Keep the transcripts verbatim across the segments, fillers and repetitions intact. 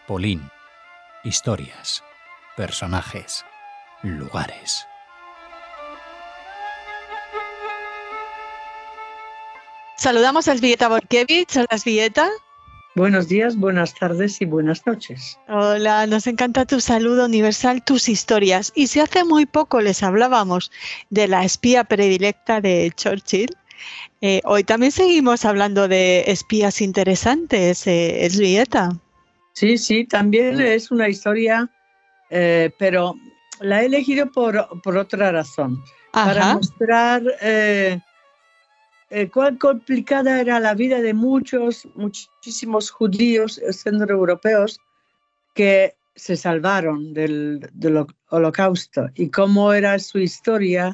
Polín. Historias, personajes, lugares. Saludamos a Elżbieta Borkiewicz. Hola, Elżbieta. Buenos días, buenas tardes y buenas noches. Hola, nos encanta tu saludo universal, tus historias. Y si hace muy poco les hablábamos de la espía predilecta de Churchill, eh, hoy también seguimos hablando de espías interesantes, eh, Elżbieta. Sí, sí, también es una historia, eh, pero la he elegido por, por otra razón. Ajá. Para mostrar eh, eh, cuán complicada era la vida de muchos, muchísimos judíos centroeuropeos que se salvaron del, del Holocausto y cómo era su historia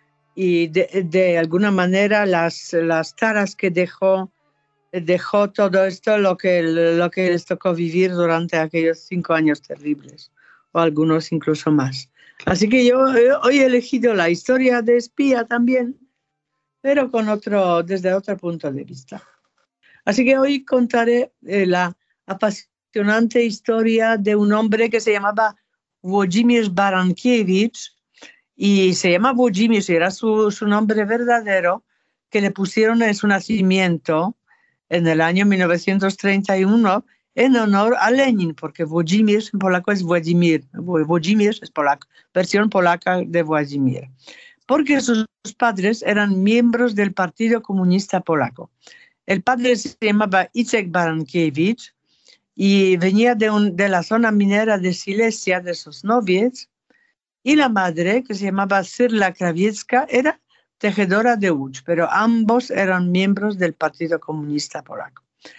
y de, de alguna manera las, las taras que dejó, dejó todo esto, lo que, lo que les tocó vivir durante aquellos cinco años terribles, o algunos incluso más. Así que yo hoy he elegido la historia de espía también, pero con otro, desde otro punto de vista. Así que hoy contaré eh, la apasionante historia de un hombre que se llamaba Włodzimierz Barankiewicz, y se llama Włodzimierz, era su, su nombre verdadero, que le pusieron en su nacimiento en el año mil novecientos treinta y uno en honor a Lenin, porque Włodzimierz en polaco es Władimir, Włodzimierz es polaco, versión polaca de Władimir, porque sus padres eran miembros del Partido Comunista Polaco. El padre se llamaba Jacek Barankiewicz y venía de, un, de la zona minera de Silesia, de Sosnowiec, y la madre, que se llamaba Cyrla Krawiecka, era tejedora de húch, pero ambos eran miembros del Partido Comunista Polaco.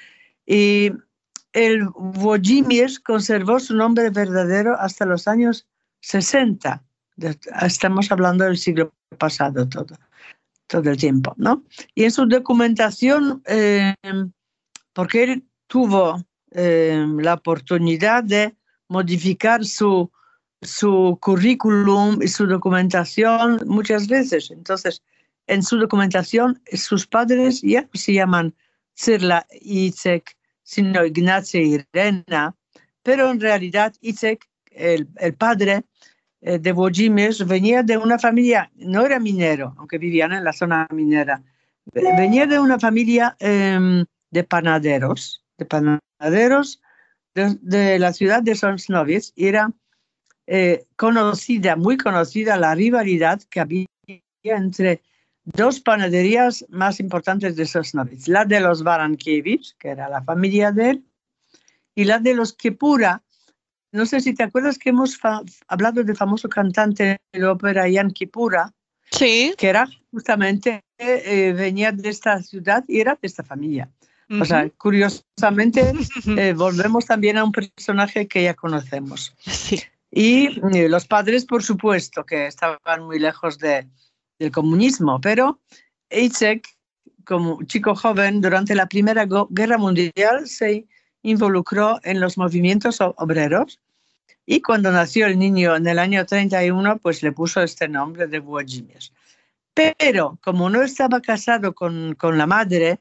Y el Włodzimierz conservó su nombre verdadero hasta los años sesenta. Estamos hablando del siglo pasado todo, todo el tiempo, ¿no? Y en su documentación, eh, porque él tuvo eh, la oportunidad de modificar su su currículum y su documentación muchas veces. Entonces, en su documentación, sus padres ya no se llaman Cyrla y Jacek, sino Ignacia y Irena, pero en realidad Jacek, el, el padre eh, de Włodzimierz, venía de una familia, no era minero, aunque vivían en la zona minera, venía de una familia eh, de panaderos, de panaderos de, de la ciudad de Sosnowiec, y era Eh, conocida, muy conocida la rivalidad que había entre dos panaderías más importantes de Sosnowiec, la de los Barankiewicz, que era la familia de él, y la de los Kepura. No sé si te acuerdas que hemos hablado del famoso cantante de la ópera Jan Kepura, sí, que era justamente, eh, venía de esta ciudad y era de esta familia. Uh-huh. O sea, curiosamente, eh, volvemos también a un personaje que ya conocemos. Sí. Y los padres, por supuesto, que estaban muy lejos de, del comunismo, pero Jacek, como chico joven, durante la Primera Guerra Mundial se involucró en los movimientos obreros, y cuando nació el niño en el año treinta y uno, pues le puso este nombre de Włodzimierz. Pero como no estaba casado con, con la madre,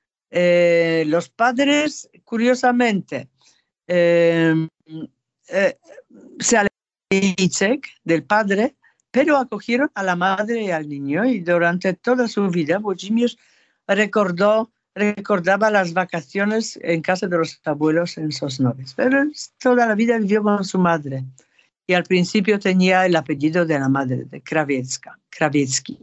eh, los padres, curiosamente, eh, Eh, se alejaron de Jacek, del padre, pero acogieron a la madre y al niño, y durante toda su vida Włodzimierz recordó, recordaba las vacaciones en casa de los abuelos en Sosnowiec, pero toda la vida vivió con su madre, y al principio tenía el apellido de la madre, de Krawiecka, Krawiecki.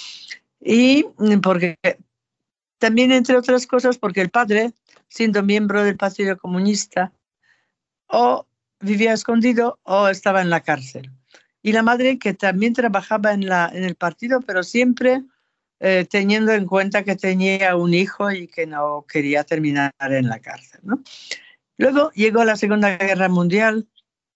Y porque también, entre otras cosas, porque el padre, siendo miembro del Partido Comunista, o vivía escondido o estaba en la cárcel. Y la madre, que también trabajaba en, la, en el partido, pero siempre eh, teniendo en cuenta que tenía un hijo y que no quería terminar en la cárcel, ¿no? Luego llegó la Segunda Guerra Mundial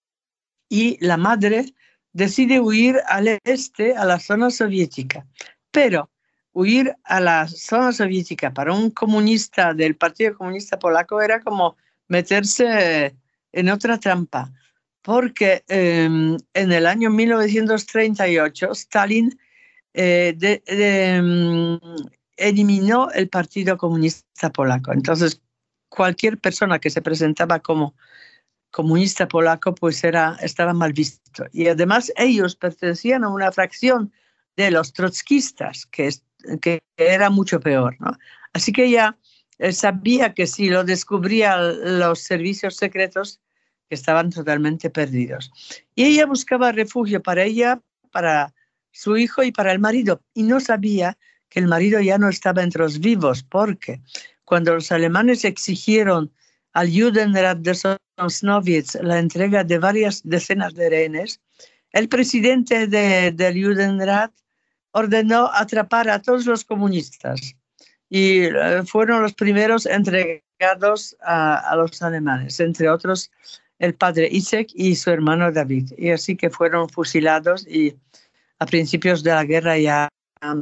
y la madre decide huir al este, a la zona soviética. Pero huir a la zona soviética para un comunista del Partido Comunista Polaco era como meterse en otra trampa, porque eh, en el año mil novecientos treinta y ocho Stalin eh, de, de, um, eliminó el Partido Comunista Polaco. Entonces, cualquier persona que se presentaba como comunista polaco pues era, estaba mal visto. Y además ellos pertenecían a una fracción de los trotskistas, que, es, que era mucho peor, ¿no? Así que ella eh, sabía que si lo descubrían los servicios secretos, que estaban totalmente perdidos. Y ella buscaba refugio para ella, para su hijo y para el marido. Y no sabía que el marido ya no estaba entre los vivos, porque cuando los alemanes exigieron al Judenrat de Sosnowiec la entrega de varias decenas de rehenes, el presidente de, del Judenrat ordenó atrapar a todos los comunistas y uh, fueron los primeros entregados a, a los alemanes, entre otros el padre Isaac y su hermano David. Y así que fueron fusilados y a principios de la guerra ya,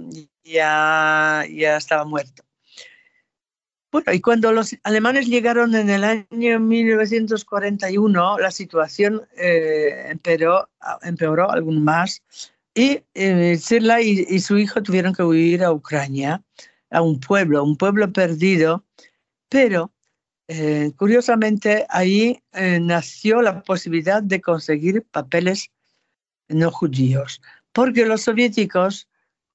ya, ya estaba muerto. Bueno, y cuando los alemanes llegaron en el año mil novecientos cuarenta y uno, la situación eh, empeoró, empeoró aún más y eh, Zirla y, y su hijo tuvieron que huir a Ucrania, a un pueblo, un pueblo perdido, pero eh, curiosamente ahí eh, nació la posibilidad de conseguir papeles no judíos, porque los soviéticos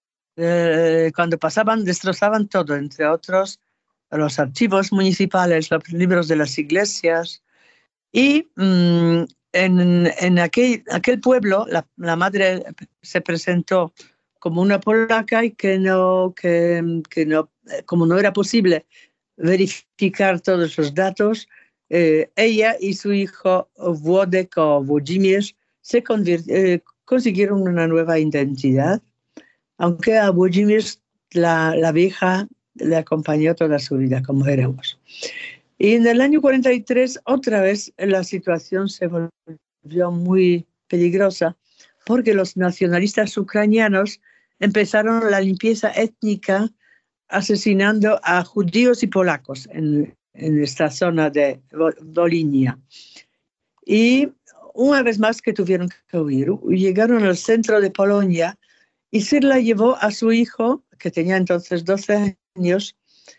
eh, cuando pasaban destrozaban todo, entre otros los archivos municipales, los libros de las iglesias. Y mmm, en, en aquel, aquel pueblo la, la madre se presentó como una polaca y que no, que, que no, como no era posible verificar todos los datos, eh, ella y su hijo Włodek o Włodzimierz se eh, consiguieron una nueva identidad, aunque a Włodzimierz la, la vieja le acompañó toda su vida, como veremos. Y en el año cuarenta y tres, otra vez, la situación se volvió muy peligrosa porque los nacionalistas ucranianos empezaron la limpieza étnica asesinando a judíos y polacos en, en esta zona de Volinia. Y una vez más que tuvieron que huir, llegaron al centro de Polonia y Zirla llevó a su hijo, que tenía entonces doce años,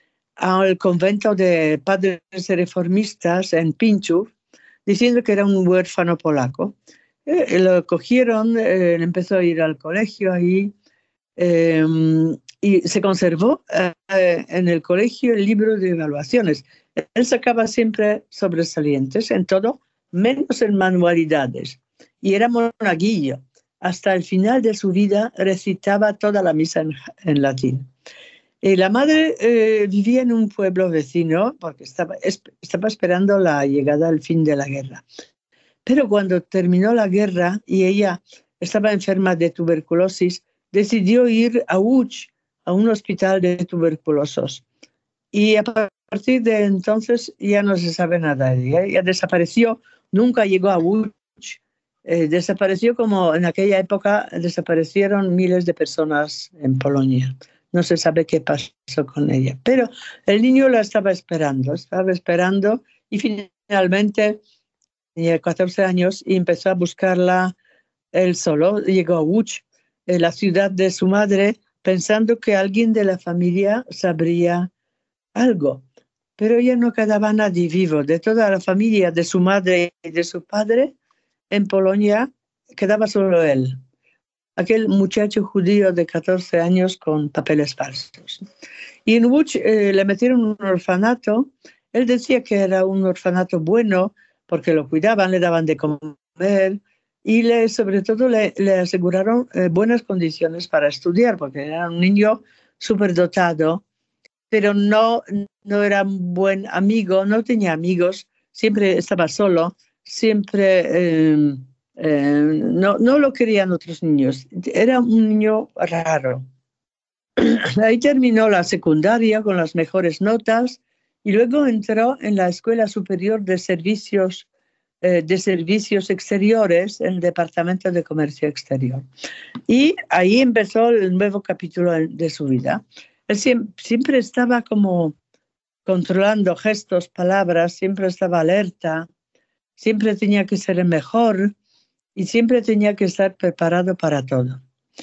al convento de padres reformistas en Pinchów, diciendo que era un huérfano polaco. Eh, lo cogieron, eh, empezó a ir al colegio ahí eh, y se conservó eh, en el colegio el libro de evaluaciones. Él sacaba siempre sobresalientes en todo, menos en manualidades, y era monaguillo. Hasta el final de su vida recitaba toda la misa en, en latín. Y la madre eh, vivía en un pueblo vecino porque estaba, es, estaba esperando la llegada al fin de la guerra. Pero cuando terminó la guerra y ella estaba enferma de tuberculosis, decidió ir a Łódź, a un hospital de tuberculosos. Y a partir de entonces ya no se sabe nada de ella. Ella desapareció, nunca llegó a Łódź. Eh, desapareció como en aquella época desaparecieron miles de personas en Polonia. No se sabe qué pasó con ella. Pero el niño la estaba esperando, estaba esperando y finalmente tenía catorce años y empezó a buscarla él solo. Llegó a Łódź, en la ciudad de su madre, pensando que alguien de la familia sabría algo. Pero ya no quedaba nadie vivo. De toda la familia de su madre y de su padre, en Polonia quedaba solo él, aquel muchacho judío de catorce años con papeles falsos. Y en Łódź eh, le metieron en un orfanato. Él decía que era un orfanato bueno porque lo cuidaban, le daban de comer y le, sobre todo le, le aseguraron eh, buenas condiciones para estudiar porque era un niño superdotado, pero no, no era un buen amigo, no tenía amigos, siempre estaba solo. Siempre eh, eh, no, no lo querían otros niños. Era un niño raro. Ahí terminó la secundaria con las mejores notas y luego entró en la Escuela Superior de Servicios, eh, de Servicios Exteriores, en el Departamento de Comercio Exterior. Y ahí empezó el nuevo capítulo de su vida. Él siempre, siempre estaba como controlando gestos, palabras, siempre estaba alerta. Siempre tenía que ser el mejor y siempre tenía que estar preparado para todo.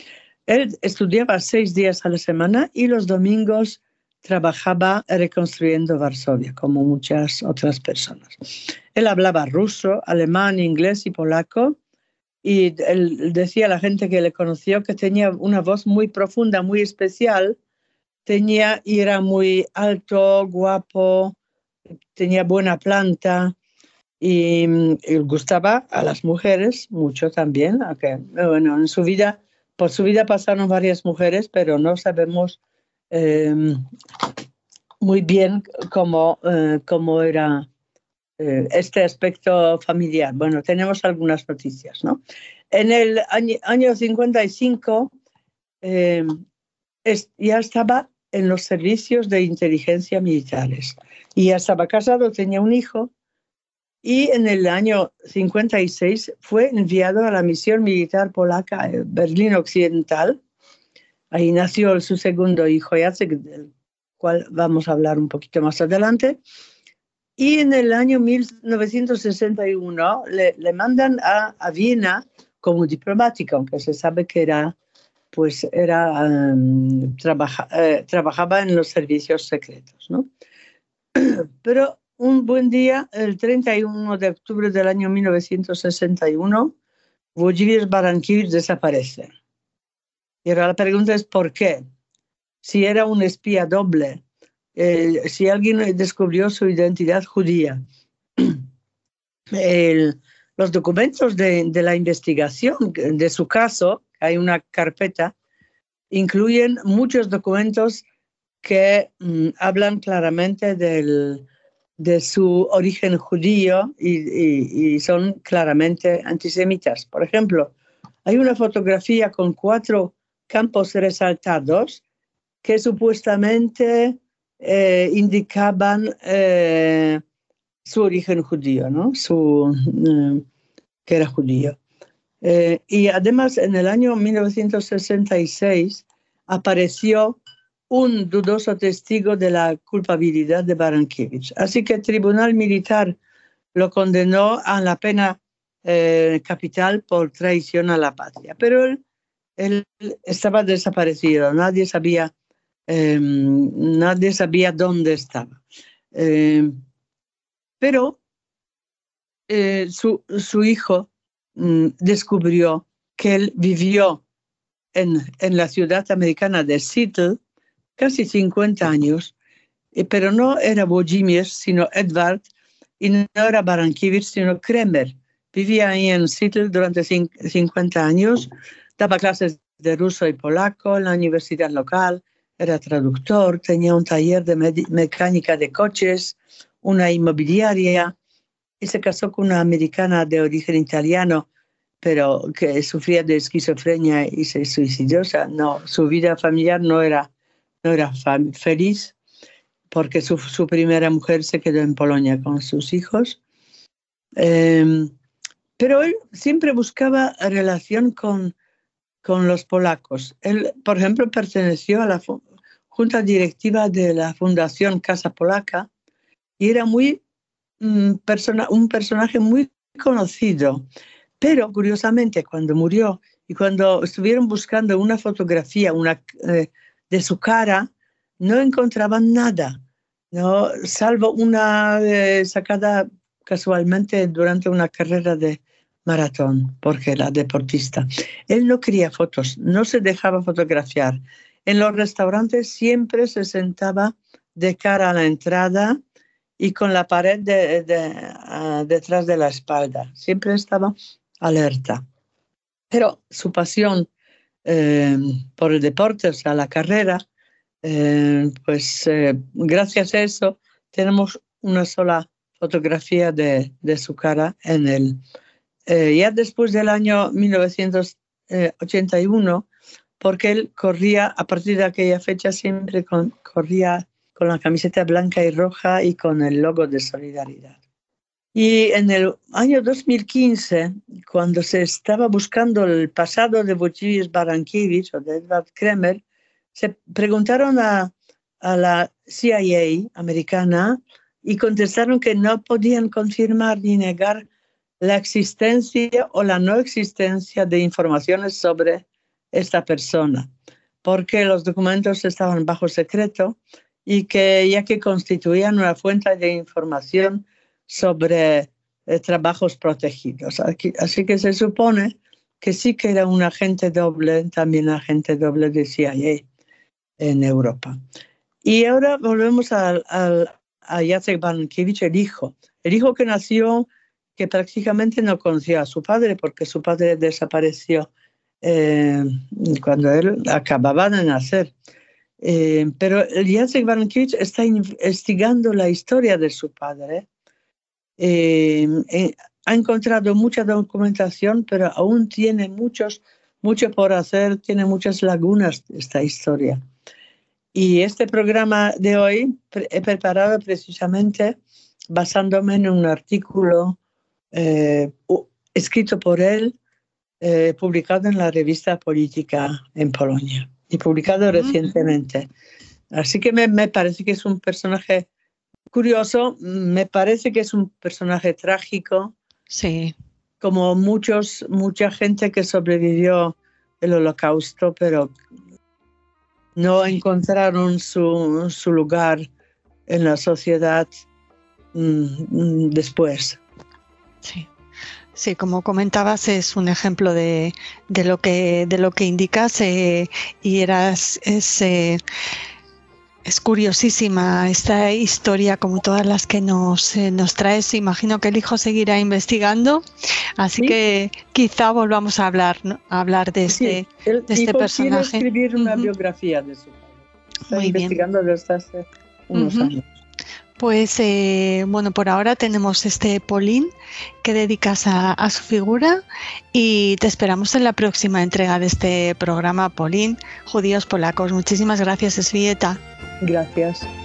Él estudiaba seis días a la semana y los domingos trabajaba reconstruyendo Varsovia, como muchas otras personas. Él hablaba ruso, alemán, inglés y polaco, y él decía a la gente que le conoció que tenía una voz muy profunda, muy especial, tenía, y era muy alto, guapo, tenía buena planta, y, y gustaba a las mujeres mucho también, aunque bueno, en su vida, por su vida pasaron varias mujeres, pero no sabemos eh, muy bien cómo, eh, cómo era eh, este aspecto familiar. Bueno, tenemos algunas noticias, ¿no? En el año, año cincuenta y cinco eh, es, ya estaba en los servicios de inteligencia militares y ya estaba casado, tenía un hijo, y en el año cincuenta y seis fue enviado a la misión militar polaca en Berlín Occidental. Ahí nació su segundo hijo, Jacek, del cual vamos a hablar un poquito más adelante. Y en el año mil novecientos sesenta y uno le, le mandan a, a Viena como diplomático, aunque se sabe que era, pues era, um, trabaja, eh, trabajaba en los servicios secretos, ¿no? Pero un buen día, el treinta y uno de octubre del año mil novecientos sesenta y uno, Wojciech Barankiewicz desaparece. Y ahora la pregunta es ¿por qué? Si era un espía doble, eh, si alguien descubrió su identidad judía. El, los documentos de, de la investigación de su caso, hay una carpeta, incluyen muchos documentos que mm, hablan claramente del, de su origen judío y, y, y son claramente antisemitas. Por ejemplo, hay una fotografía con cuatro campos resaltados que supuestamente eh, indicaban eh, su origen judío, ¿no? Su, eh, que era judío. Eh, y además, en el año mil novecientos sesenta y seis apareció un dudoso testigo de la culpabilidad de Barankiewicz. Así que el Tribunal Militar lo condenó a la pena eh, capital por traición a la patria. Pero él, él estaba desaparecido, nadie sabía, eh, nadie sabía dónde estaba. Eh, pero eh, su, su hijo mm, descubrió que él vivió en, en la ciudad americana de Seattle casi cincuenta años, eh, pero no era Wojciech, sino Edward, y no era Barankiewicz, sino Kremer. Vivía ahí en Seattle durante cincuenta años, daba clases de ruso y polaco en la universidad local, era traductor, tenía un taller de mecánica de coches, una inmobiliaria, y se casó con una americana de origen italiano, pero que sufría de esquizofrenia y se suicidó. O sea, no, su vida familiar no era, no era feliz, porque su, su primera mujer se quedó en Polonia con sus hijos. Eh, pero él siempre buscaba relación con, con los polacos. Él, por ejemplo, perteneció a la junta directiva de la Fundación Casa Polaca y era muy um, persona, un personaje muy conocido. Pero, curiosamente, cuando murió y cuando estuvieron buscando una fotografía una, eh, de su cara, no encontraban nada, ¿no? Salvo una eh, sacada casualmente durante una carrera de maratón, porque era deportista. Él no quería fotos, no se dejaba fotografiar. En los restaurantes siempre se sentaba de cara a la entrada y con la pared de, de, uh, detrás de la espalda. Siempre estaba alerta. Pero su pasión eh, por el deporte, o sea, la carrera, eh, pues eh, gracias a eso tenemos una sola fotografía de, de su cara en él. Eh, ya después del año mil novecientos ochenta y uno, porque él corría, a partir de aquella fecha siempre con, corría con la camiseta blanca y roja y con el logo de Solidaridad. Y en el año dos mil quince, cuando se estaba buscando el pasado de Wojciech Barankiewicz o de Edward Kremer, se preguntaron a, a la C I A americana y contestaron que no podían confirmar ni negar la existencia o la no existencia de informaciones sobre esta persona, porque los documentos estaban bajo secreto y que ya que constituían una fuente de información sobre eh, trabajos protegidos. Aquí, así que se supone que sí que era un agente doble, también agente doble de C I A en Europa. Y ahora volvemos al, al, a Jacek Bankiewicz, el hijo. El hijo que nació, que prácticamente no conocía a su padre, porque su padre desapareció eh, cuando él acababa de nacer. Eh, pero Jacek Bankiewicz está investigando la historia de su padre. Eh, eh, ha encontrado mucha documentación, pero aún tiene muchos, mucho por hacer, tiene muchas lagunas esta historia. Y este programa de hoy he preparado precisamente basándome en un artículo eh, escrito por él, eh, publicado en la revista Política en Polonia y publicado uh-huh. recientemente. Así que me, me parece que es un personaje curioso, me parece que es un personaje trágico, sí, como muchos, mucha gente que sobrevivió el Holocausto, pero no encontraron su, su lugar en la sociedad mm, después. Sí. Sí, como comentabas, es un ejemplo de, de lo que de lo que indicas eh, y eras es, eh, es curiosísima esta historia, como todas las que nos eh, nos traes. Imagino que el hijo seguirá investigando, así ¿sí? que quizá volvamos a hablar, ¿no? a hablar de este, sí, el de este hijo personaje. Quiere escribir una uh-huh. biografía de su padre. Está Muy investigando bien. desde hace unos uh-huh. años. Pues eh, bueno, por ahora tenemos este Polín que dedicas a, a su figura y te esperamos en la próxima entrega de este programa, Polín, Judíos Polacos. Muchísimas gracias, Elżbieta. Gracias.